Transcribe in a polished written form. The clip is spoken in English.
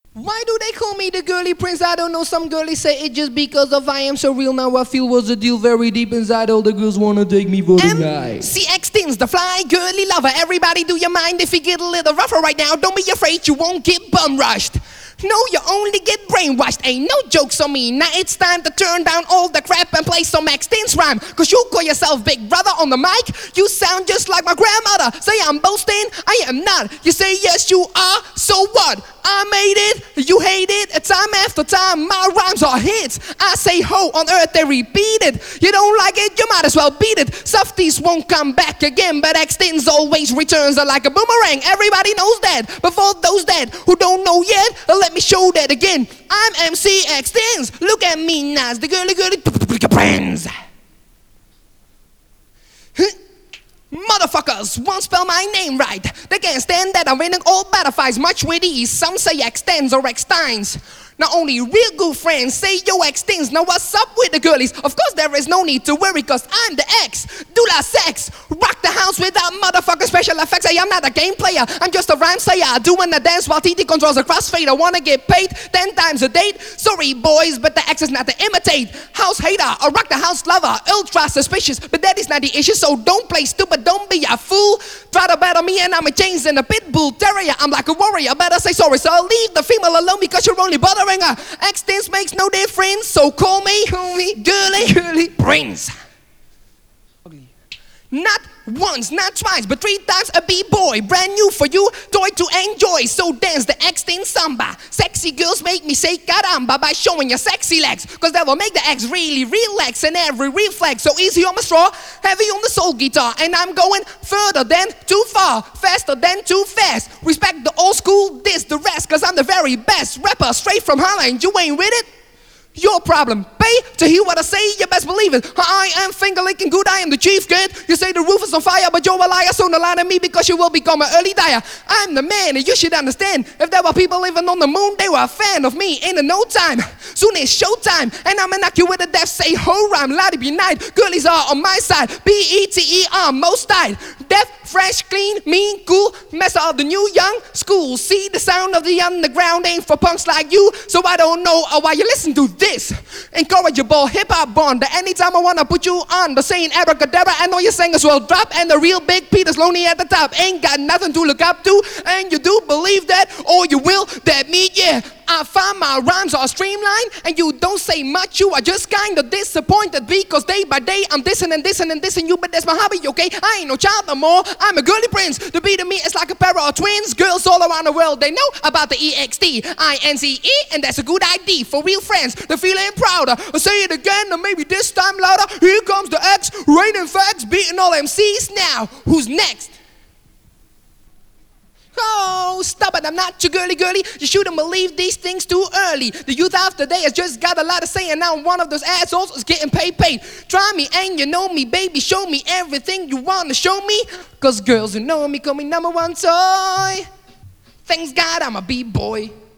Why do they call me the girly prince? I don't know, some girlies say it just because of I am so real. Now I feel what's the deal very deep inside. All the girls wanna take me for the night. MCX the fly girly lover. Everybody do your mind if you get a little rougher right now. Don't be afraid, you won't get bum rushed. No, you only get brainwashed. Ain't no jokes on me. Now it's time to turn down all the crap and play some X-Tin's rhyme. Cause you call yourself big brother on the mic. You sound just like my grandmother. Say I'm boasting, I am not. You say yes you are, so what? I made it, you hate it. Time after time, my rhymes are hits. I say ho on earth, they repeat it. You don't like it, you might as well beat it. Softies won't come back again, but X-Tin's always returns like a boomerang. Everybody knows that. But for those that who don't know yet, let me show that again. I'm MC X-Tins. Look at me now, the girly friends. Motherfuckers won't spell my name right. They can't stand that I'm winning all battlefights much with ease. Some say X-Tins or X-Tines. Not only real good friends say yo X-Tins. Now what's up with the girlies? Of course there is no need to worry, cause I'm the X. Do la sex. Rock the house without motherfucking special effects. Hey, I'm not a game player, I'm just a rhyme sayer. Doing the dance while TT controls a crossfade. I wanna get paid 10 times a date. Sorry boys, but the X is not to imitate. House hater, a rock the house lover. Ultra suspicious, but that is not the issue. So don't play stupid, don't be a fool. Try to battle me and I'm a chains in a pit bull terrier. I'm like a warrior, better say sorry. So leave the female alone because you're only bothering her. X-Tins makes no difference, so call me girly prince. Not once, not twice, but 3 times a B-boy. Brand new for you, toy to enjoy. So dance the X-Tin samba. Sexy girls make me say caramba by showing your sexy legs. Cause that will make the X really relax in every reflex. So easy on my straw, heavy on the soul guitar. And I'm going further than too far, faster than too fast. Respect the old school, diss the rest. Cause I'm the very best rapper straight from Holland. You ain't with it? Your problem. Pay to hear what I say, you best believe it. I am finger licking good, I am the chief kid. You say the roof is on fire, but you're a liar, so no lie to me because you will become an early dyer. I'm the man and you should understand. If there were people living on the moon, they were a fan of me in no time. Soon it's showtime, and I'ma knock you with a death, say ho rhyme, lottie be night. Girlies are on my side, B-E-T-E-R, most tight. Deaf, fresh, clean, mean, cool, messer of the new young school. See, the sound of the underground ain't for punks like you, so I don't know why you listen to this. Incorrigible hip-hop bond. Anytime I wanna put you on the saying abracadabra, I know your singers will drop, and the real big Peter's lonely at the top. Ain't got nothing to look up to, and you do believe that, or you will, that me, yeah. I find my rhymes are streamlined, and you don't say much. You are just kinda disappointed because day by day I'm dissing and dissing and dissing you, but that's my hobby, okay? I ain't no child no more, I'm a girly prince. The beat of me is like a pair of twins. Girls all around the world, they know about the EXT-INCE, and that's a good ID for real friends. They're feeling prouder. I'll say it again, or maybe this time louder. Here comes the X, raining facts, beating all MCs now. Who's next? Oh, stop it, I'm not your girly. You shouldn't believe these things too early. The youth of today has just got a lot to say, and now one of those assholes is getting paid. Try me and you know me, baby, show me everything you want to show me. Cause girls who know me call me #1 toy. Thanks God I'm a B-boy.